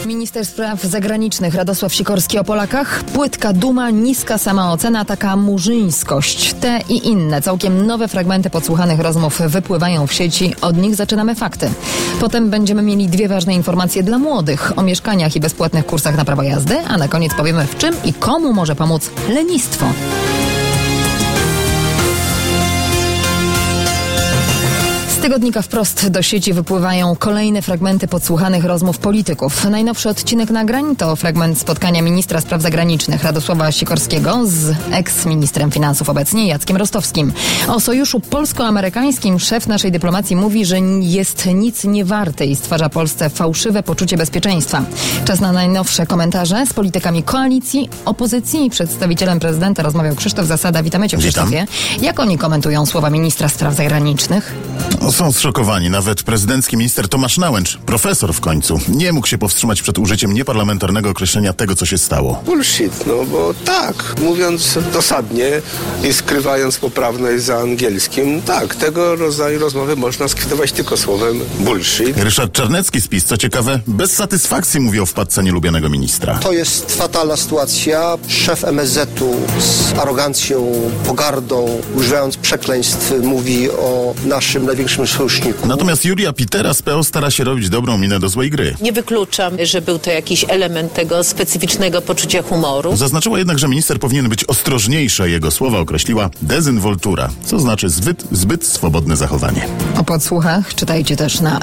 Minister spraw zagranicznych Radosław Sikorski o Polakach. Płytka duma, niska samoocena, taka murzyńskość. Te i inne, całkiem nowe fragmenty podsłuchanych rozmów wypływają w sieci. Od nich zaczynamy fakty. Potem będziemy mieli dwie ważne informacje dla młodych o mieszkaniach i bezpłatnych kursach na prawo jazdy, a na koniec powiemy, w czym i komu może pomóc lenistwo. Z tygodnika Wprost do sieci wypływają kolejne fragmenty podsłuchanych rozmów polityków. Najnowszy odcinek nagrań to fragment spotkania ministra spraw zagranicznych Radosława Sikorskiego z eks-ministrem finansów obecnie Jackiem Rostowskim. O sojuszu polsko-amerykańskim szef naszej dyplomacji mówi, że jest nic nie warty i stwarza Polsce fałszywe poczucie bezpieczeństwa. Czas na najnowsze komentarze. Z politykami koalicji, opozycji i przedstawicielem prezydenta rozmawiał Krzysztof Zasada. Witamy cię, Krzysztofie. Jak oni komentują słowa ministra spraw zagranicznych? Są zszokowani. Nawet prezydencki minister Tomasz Nałęcz, profesor w końcu, nie mógł się powstrzymać przed użyciem nieparlamentarnego określenia tego, co się stało. Bullshit, no bo tak, mówiąc dosadnie i skrywając poprawność za angielskim, tak, tego rodzaju rozmowy można skwitować tylko słowem bullshit. Ryszard Czarnecki z PiS, co ciekawe, bez satysfakcji mówi o wpadce nielubianego ministra. To jest fatalna sytuacja. Szef MSZ-u z arogancją, pogardą, używając przekleństw, mówi o naszym największym sojuszniku. Natomiast Julia Pitera z PO stara się robić dobrą minę do złej gry. Nie wykluczam, że był to jakiś element tego specyficznego poczucia humoru. Zaznaczyła jednak, że minister powinien być ostrożniejszy, a jego słowa określiła dezynwoltura, co znaczy zbyt swobodne zachowanie. O podsłuchach czytajcie też na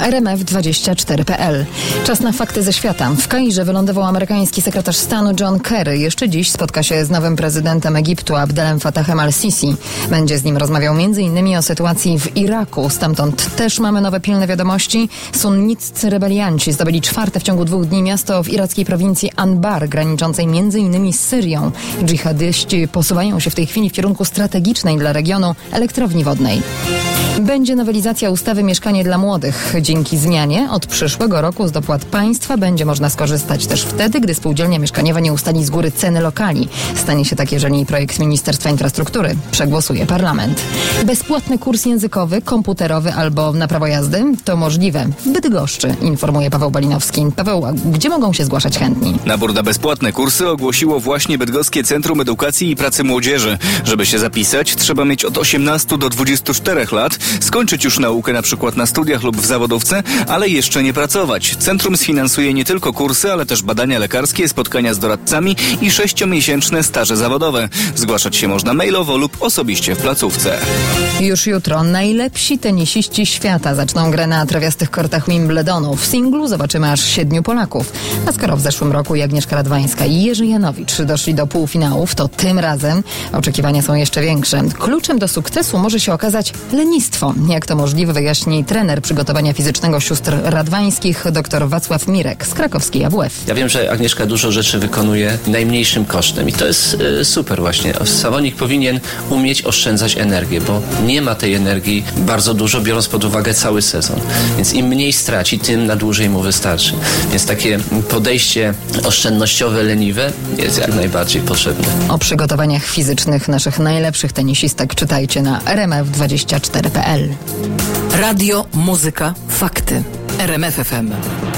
rmf24.pl. Czas na fakty ze świata. W Kairze wylądował amerykański sekretarz stanu John Kerry. Jeszcze dziś spotka się z nowym prezydentem Egiptu Abdelem Fattahem al-Sisi. Będzie z nim rozmawiał m.in. o sytuacji w Iraku. Stamtąd też mamy nowe pilne wiadomości. Sunniccy rebelianci zdobyli czwarte w ciągu 2 dni miasto w irackiej prowincji Anbar, graniczącej m.in. z Syrią. Dżihadyści posuwają się w tej chwili w kierunku strategicznej dla regionu elektrowni wodnej. Będzie nowelizacja ustawy Mieszkanie dla Młodych. Dzięki zmianie od przyszłego roku z dopłat państwa będzie można skorzystać też wtedy, gdy spółdzielnia mieszkaniowa nie ustali z góry ceny lokali. Stanie się tak, jeżeli projekt Ministerstwa Infrastruktury przegłosuje parlament. Bezpłatny kurs językowy, komputerowy albo na prawo jazdy to możliwe w Bydgoszczy, informuje Paweł Balinowski. Paweł, a gdzie mogą się zgłaszać chętni? Nabór na bezpłatne kursy ogłosiło właśnie Bydgoskie Centrum Edukacji i Pracy Młodzieży. Żeby się zapisać, trzeba mieć od 18 do 24 lat, skończyć już naukę na przykład na studiach lub w zawodówce, ale jeszcze nie pracować. Centrum sfinansuje nie tylko kursy, ale też badania lekarskie, spotkania z doradcami i 6-miesięczne staże zawodowe. Zgłaszać się można mailowo lub osobiście w placówce. Już jutro najlepsi tenisiści świata zaczną grę na trawiastych kortach Wimbledonu. W singlu zobaczymy aż 7 Polaków. A skoro w zeszłym roku Agnieszka Radwańska i Jerzy Janowicz doszli do półfinałów, to tym razem oczekiwania są jeszcze większe. Kluczem do sukcesu może się okazać lenistwo. Jak to możliwe, wyjaśni trener przygotowania fizycznego sióstr Radwańskich dr Wacław Mirek z krakowskiej AWF. Ja wiem, że Agnieszka dużo rzeczy wykonuje najmniejszym kosztem i to jest super właśnie. Zawodnik powinien umieć oszczędzać energię, bo nie ma tej energii bardzo dużo, biorąc pod uwagę cały sezon. Więc im mniej straci, tym na dłużej mu wystarczy. Więc takie podejście oszczędnościowe, leniwe jest jak najbardziej potrzebne. O przygotowaniach fizycznych naszych najlepszych tenisistek czytajcie na rmf24.pl. Radio, muzyka, fakty. RMF FM.